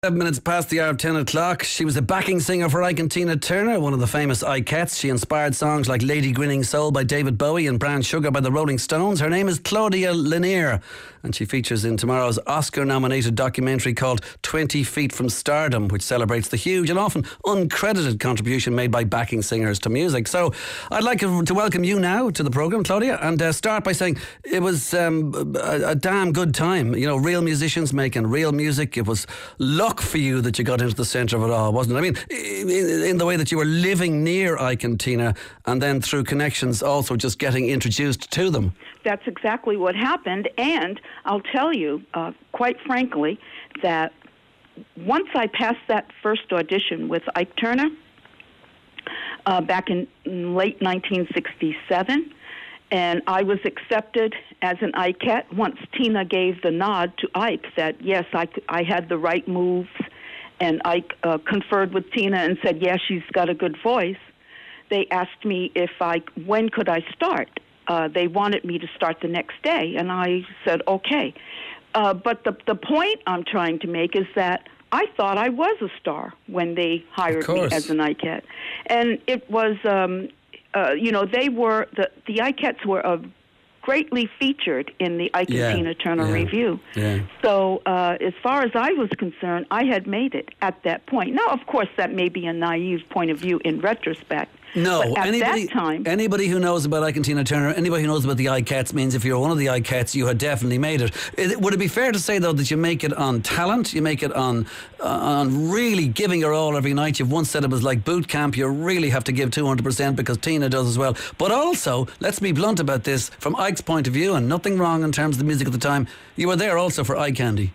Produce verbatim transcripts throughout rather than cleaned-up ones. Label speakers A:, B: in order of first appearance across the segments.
A: Seven minutes past the hour of ten o'clock. She was a backing singer for Ike and Tina Turner, one of the famous Ikeettes. She inspired songs like Lady Grinning Soul by David Bowie and Brown Sugar by the Rolling Stones. Her name is Claudia Lanier, and she features in tomorrow's Oscar-nominated documentary called twenty feet from Stardom, which celebrates the huge and often uncredited contribution made by backing singers to music. So I'd like to welcome you now to the programme, Claudia, and uh, start by saying it was um, a, a damn good time. You know, real musicians making real music. It was luck for you that you got into the centre of it all, wasn't it? I mean, in, in the way that you were living near Ike and Tina, and then through connections also just getting introduced to them.
B: That's exactly what happened, and I'll tell you, uh, quite frankly, that once I passed that first audition with Ike Turner uh, back in late nineteen sixty-seven, and I was accepted as an Ikeette once Tina gave the nod to Ike that, yes, I, I had the right moves, and Ike uh, conferred with Tina and said, yeah, she's got a good voice. They asked me if I, when could I start? Uh, they wanted me to start the next day, and I said, okay. Uh, but the, the point I'm trying to make is that I thought I was a star when they hired me as an Ikeette. And it was... Um, Uh, you know, they were, the, the Ikeettes were uh, greatly featured in the Ike
A: yeah,
B: and Tina Turner
A: yeah,
B: Review.
A: Yeah.
B: So uh, as far as I was concerned, I had made it at that point. Now, of course, that may be a naive point of view in retrospect.
A: No,
B: but at
A: anybody,
B: that time,
A: anybody who knows about Ike and Tina Turner, anybody who knows about the Ikeettes means if you're one of the Ikeettes, you had definitely made it. it. Would it be fair to say, though, that you make it on talent, you make it on uh, on really giving your all every night? You've once said it was like boot camp, you really have to give two hundred percent because Tina does as well. But also, let's be blunt about this, from Ike's point of view, and nothing wrong in terms of the music at the time, you were there also for eye candy.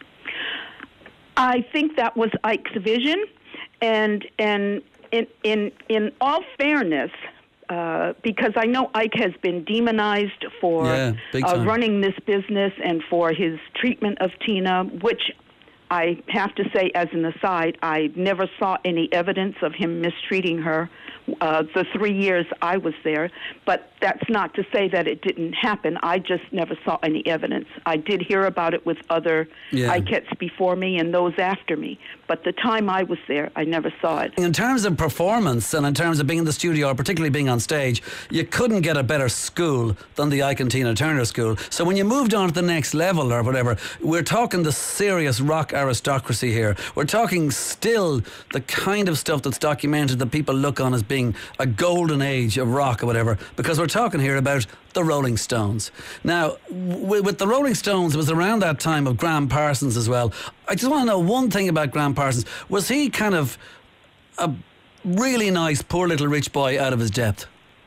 B: I think that was Ike's vision, and and in in in all fairness, uh, because I know Ike has been demonized for
A: yeah,
B: uh, running this business and for his treatment of Tina, which I have to say, as an aside, I never saw any evidence of him mistreating her uh, the three years I was there. But that's not to say that it didn't happen. I just never saw any evidence. I did hear about it with other yeah. Ikeettes before me and those after me. But the time I was there, I never saw it.
A: In terms of performance and in terms of being in the studio, or particularly being on stage, you couldn't get a better school than the Ike and Tina Turner school. So when you moved on to the next level or whatever, we're talking the serious rock aristocracy here. We're talking still the kind of stuff that's documented that people look on as being a golden age of rock or whatever, because we're talking here about the Rolling Stones. Now, w- with the Rolling Stones, it was around that time of Graham Parsons as well. I just want to know one thing about Graham Parsons. Was he kind of a really nice, poor little rich boy out of his depth?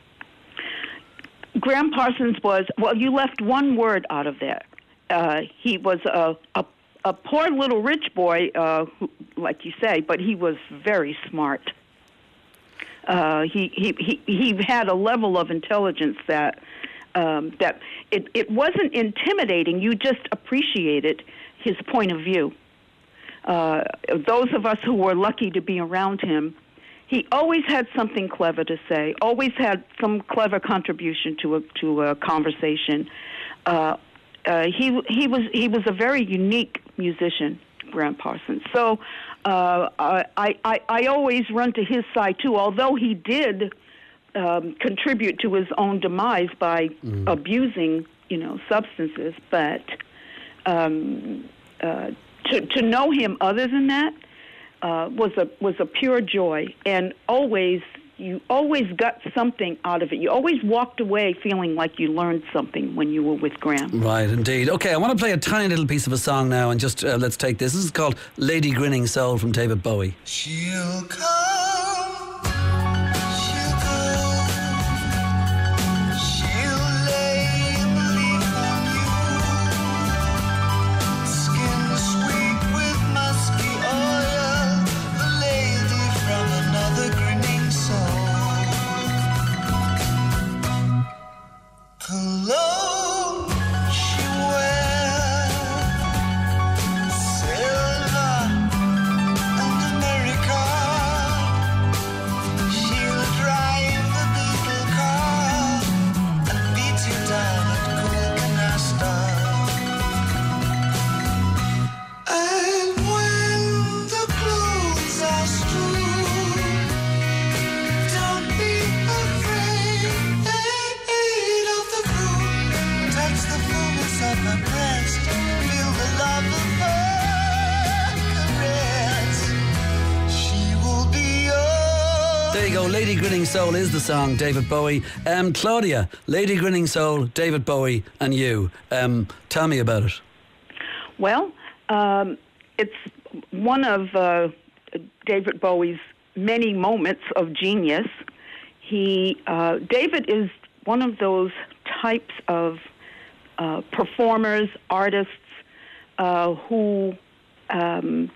B: Graham Parsons was, well, you left one word out of there. Uh, he was a, a A poor little rich boy, uh, who, like you say, but he was very smart. Uh, he, he he he had a level of intelligence that um, that it, it wasn't intimidating. You just appreciated his point of view. Uh, those of us who were lucky to be around him, he always had something clever to say. Always had some clever contribution to a to a conversation. Uh, Uh, he he was he was a very unique musician, Graham Parsons. So uh, I, I I always run to his side too. Although he did um, contribute to his own demise by mm. abusing, you know, substances, but um, uh, to to know him other than that uh, was a was a pure joy, and always. You always got something out of it. You always walked away feeling like you learned something when you were with Graham.
A: Right, indeed. Okay, I want to play a tiny little piece of a song now, and just uh, let's take this. This is called Lady Grinning Soul from David Bowie.
C: She'll come, she'll go, she'll lay a leaf on you, skin sweet with musky oil, the lady from another grinning soul. Cologne she wears, silver and American.
A: there you go. Lady Grinning Soul is the song, David Bowie. Um, Claudia, Lady Grinning Soul, David Bowie, and you. Um, tell me about it.
B: Well, um, it's one of uh, David Bowie's many moments of genius. He, uh, David is one of those types of uh, performers, artists uh, who um,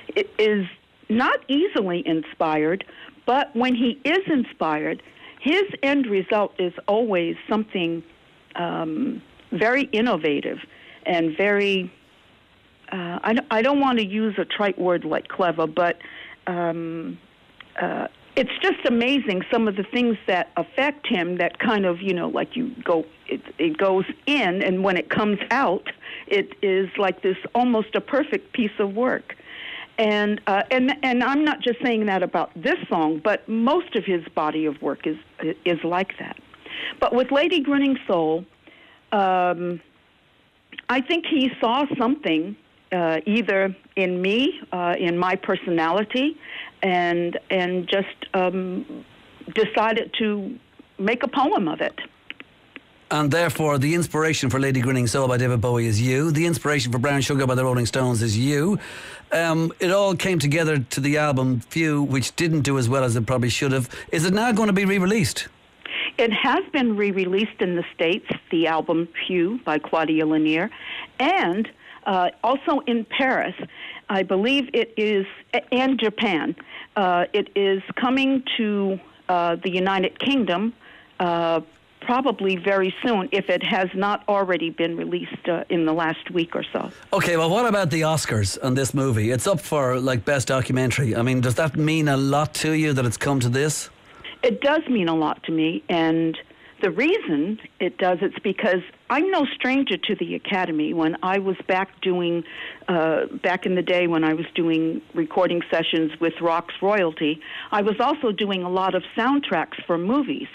B: is not easily inspired, but when he is inspired, his end result is always something um, very innovative and very, uh, I, I don't want to use a trite word like clever, but um, uh, it's just amazing some of the things that affect him that kind of, you know, like you go, it, it goes in, and when it comes out, it is like this almost a perfect piece of work. And uh, and and I'm not just saying that about this song, but most of his body of work is is like that. But with Lady Grinning Soul, um, I think he saw something uh, either in me, uh, in my personality, and and just um, decided to make a poem of it.
A: And therefore, the inspiration for Lady Grinning Soul by David Bowie is you. The inspiration for Brown Sugar by the Rolling Stones is you. Um, it all came together to the album Few, which didn't do as well as it probably should have. Is it now going to be re-released?
B: It has been re-released in the States, the album Few by Claudia Lanier, and uh, also in Paris. I believe it is, and Japan. Uh, it is coming to uh, the United Kingdom uh, probably very soon, if it has not already been released uh, in the last week or so.
A: Okay, well, what about the Oscars on this movie? It's up for, like, Best Documentary. I mean, does that mean a lot to you that it's come to this?
B: It does mean a lot to me, and the reason it does, it's because I'm no stranger to the Academy. When I was back doing, uh, back in the day when I was doing recording sessions with Rock's Royalty, I was also doing a lot of soundtracks for movies.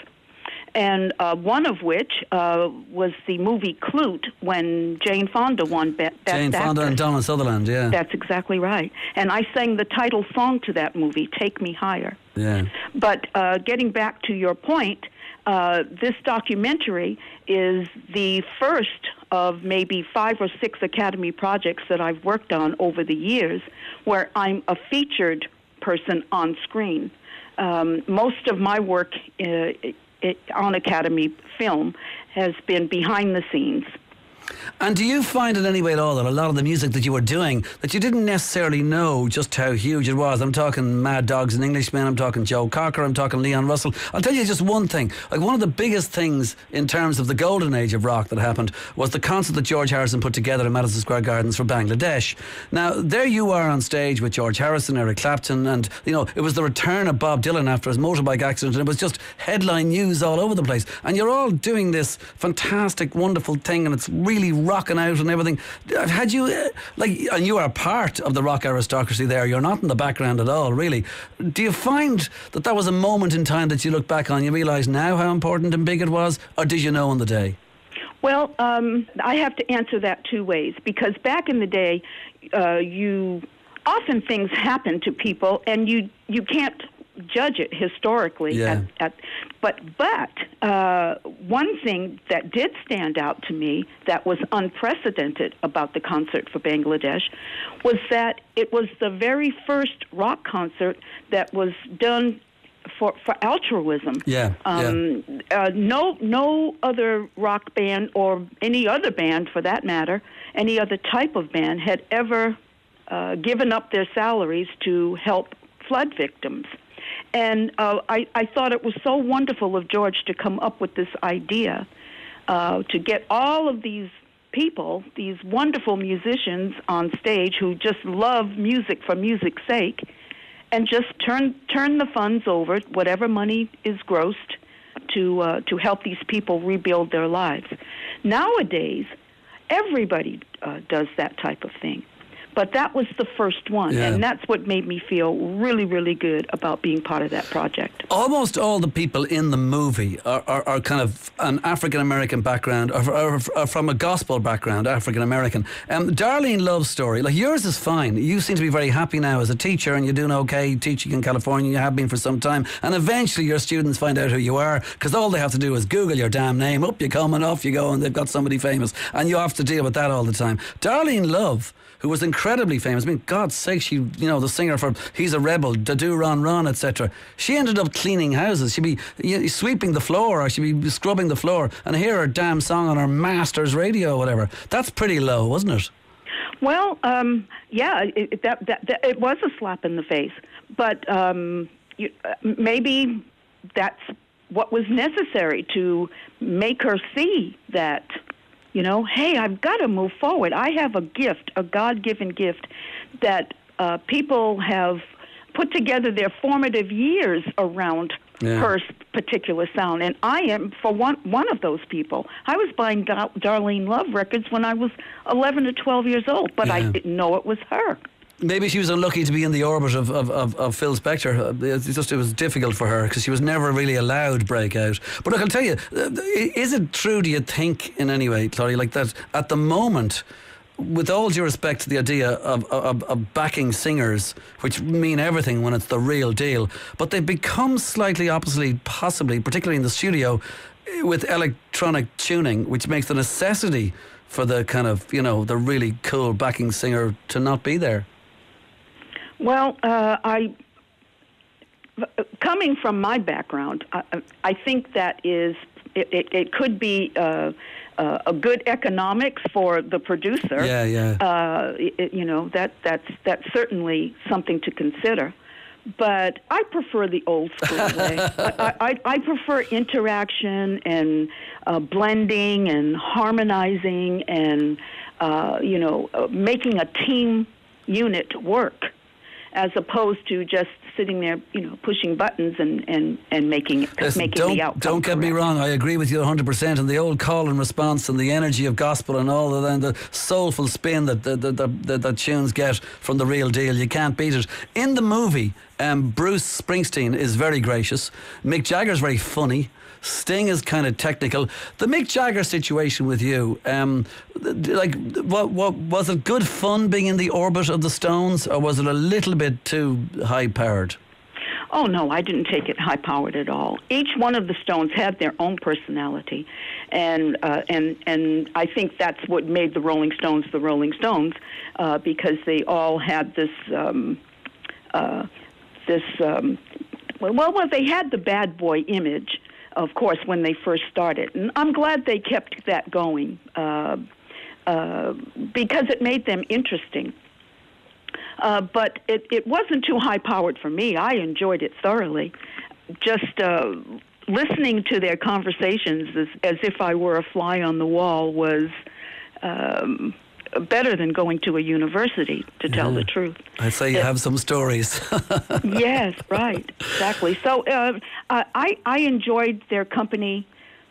B: And uh, one of which uh, was the movie Clute, when Jane Fonda won Be- Best
A: Jane Fonda
B: Actress.
A: and Donald Sutherland, yeah.
B: That's exactly right. And I sang the title song to that movie, Take Me Higher.
A: Yeah.
B: But uh, getting back to your point, uh, this documentary is the first of maybe five or six Academy projects that I've worked on over the years where I'm a featured person on screen. Um, most of my work uh, It, on Academy film has been behind the scenes.
A: And do you find it anyway at all that a lot of the music that you were doing, that you didn't necessarily know just how huge it was? I'm talking Mad Dogs and Englishmen, I'm talking Joe Cocker, I'm talking Leon Russell. I'll tell you just one thing. Like, one of the biggest things in terms of the golden age of rock that happened was the concert that George Harrison put together in Madison Square Gardens for Bangladesh. Now, there you are on stage with George Harrison, Eric Clapton, and, you know, it was the return of Bob Dylan after his motorbike accident, and it was just headline news all over the place. And you're all doing this fantastic, wonderful thing, and it's really rocking out and everything. Had you, uh, like, and you are part of the rock aristocracy there, you're not in the background at all, really. Do you find that that was a moment in time that you look back on, you realise now how important and big it was, or did you know on the day?
B: Well, um, I have to answer that two ways, because back in the day, uh, you often things happen to people, and you you can't judge it historically.
A: Yeah.
B: At, at, but but uh, one thing that did stand out to me that was unprecedented about the concert for Bangladesh was that it was the very first rock concert that was done for for altruism.
A: Yeah.
B: Um,
A: yeah.
B: Uh, no no other rock band, or any other band for that matter, any other type of band, had ever uh, given up their salaries to help flood victims. And uh, I, I thought it was so wonderful of George to come up with this idea uh, to get all of these people, these wonderful musicians on stage who just love music for music's sake, and just turn turn the funds over, whatever money is grossed, to uh, to help these people rebuild their lives. Nowadays, everybody uh, does that type of thing. But that was the first one,
A: Yeah.
B: and that's what made me feel really, really good about being part of that project.
A: Almost all the people in the movie are, are, are kind of an African-American background, or, or, or from a gospel background, African-American. Um, Darlene Love's story, like yours is fine. You seem to be very happy now as a teacher and you're doing okay teaching in California. You have been for some time. And eventually your students find out who you are because all they have to do is Google your damn name. Up you come and off you go and they've got somebody famous. And you have to deal with that all the time. Darlene Love, who was incredibly famous. I mean, God's sake, she, you know, the singer for He's a Rebel, Da Do Ron Ron, et cetera. She ended up cleaning houses. She'd be you know, sweeping the floor or she'd be scrubbing the floor and hear her damn song on her master's radio or whatever. That's pretty low, wasn't it?
B: Well, um, yeah, it, that, that, that, it was a slap in the face. But um, you, uh, maybe that's what was necessary to make her see that, you know, hey, I've got to move forward. I have a gift, a God-given gift that uh, people have put together their formative years around yeah. her particular sound. And I am, for one one of those people. I was buying Dar- Darlene Love records when I was eleven or twelve years old, but yeah. I didn't know it was her.
A: Maybe she was unlucky to be in the orbit of, of, of, of Phil Spector. It's just it was difficult for her because she was never really allowed to break out. But look, I'll tell you, is it true, do you think, in any way, Claudia, like that at the moment, with all due respect to the idea of, of, of backing singers, which mean everything when it's the real deal, but they've become slightly obsolete, possibly, particularly in the studio, with electronic tuning, which makes the necessity for the kind of, you know, the really cool backing singer to not be there?
B: Well, uh, I, coming from my background, I, I think that is, it, it, it could be uh, uh, a good economics for the producer.
A: Yeah, yeah.
B: Uh, it, you know, that that's that's certainly something to consider. But I prefer the old school way. I, I, I prefer interaction and uh, blending and harmonizing and, uh, you know, uh, making a team unit work, as opposed to just sitting there, you know, pushing buttons and, and, and making
A: Listen,
B: making
A: don't,
B: the outcome
A: Don't get
B: correct.
A: me wrong, I agree with you one hundred percent. And the old call and response and the energy of gospel and all of that, and the soulful spin that the, the, the, the, the tunes get from the real deal, you can't beat it. In the movie, um, Bruce Springsteen is very gracious. Mick Jagger's very funny. Sting is kind of technical. The Mick Jagger situation with you, um, like, what, what was it good fun being in the orbit of the Stones, or was it a little bit too high-powered?
B: Oh, no, I didn't take it high-powered at all. Each one of the Stones had their own personality, and uh, and and I think that's what made the Rolling Stones the Rolling Stones, uh, because they all had this um, uh, this um, well, well, they had the bad boy image, of course, when they first started, and I'm glad they kept that going uh, uh, because it made them interesting. Uh, but it, it wasn't too high-powered for me. I enjoyed it thoroughly. Just uh, listening to their conversations as, as if I were a fly on the wall was um, better than going to a university, to yeah. tell the truth.
A: I'd say you it, have some stories.
B: Yes, right, exactly. So uh, I, I enjoyed their company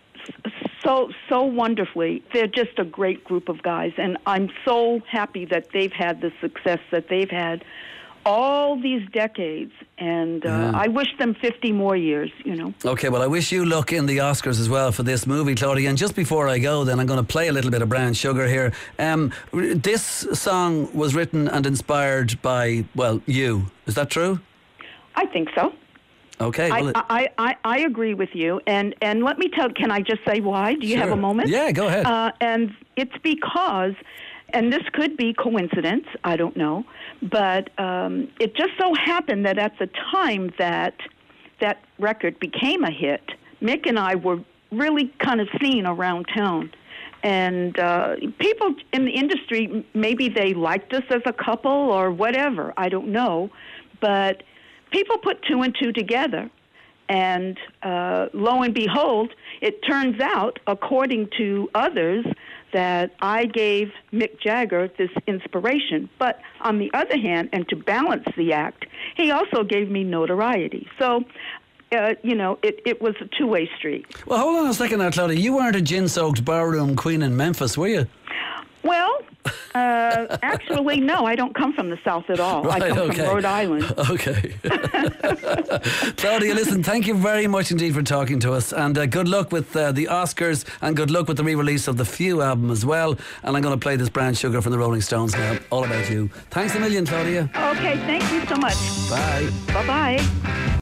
B: so so wonderfully. They're just a great group of guys, and I'm so happy that they've had the success that they've had all these decades, and uh, yeah. I wish them fifty more years, you know.
A: Okay, well, I wish you luck in the Oscars as well for this movie, Claudia. And just before I go, then I'm going to play a little bit of Brown Sugar here. Um, this song was written and inspired by, well, you. Is that true?
B: I think so.
A: Okay. Well,
B: I, I, I, I agree with you, and, and let me tell, can I just say why? Do you
A: sure.
B: have a moment?
A: Yeah, go ahead.
B: Uh, and it's because, and this could be coincidence, I don't know, but um, it just so happened that at the time that that record became a hit, Mick and I were really kind of seen around town. And uh, people in the industry, maybe they liked us as a couple or whatever, I don't know, but people put two and two together, and uh, lo and behold, it turns out, according to others, that I gave Mick Jagger this inspiration. But on the other hand, and to balance the act, he also gave me notoriety. So, uh, you know, it, it was a two-way street.
A: Well, hold on a second now, Claudia. You weren't a gin-soaked barroom queen in Memphis, were you?
B: Well, Uh, actually, no, I don't come from the South at all.
A: Right,
B: I come
A: okay.
B: from Rhode Island.
A: Okay. Claudia, listen, thank you very much indeed for talking to us, and uh, good luck with uh, the Oscars, and good luck with the re-release of the Few album as well. And I'm going to play this Brown Sugar from the Rolling Stones now. All about you. Thanks a million, Claudia.
B: Okay, thank you so much.
A: Bye.
B: Bye-bye.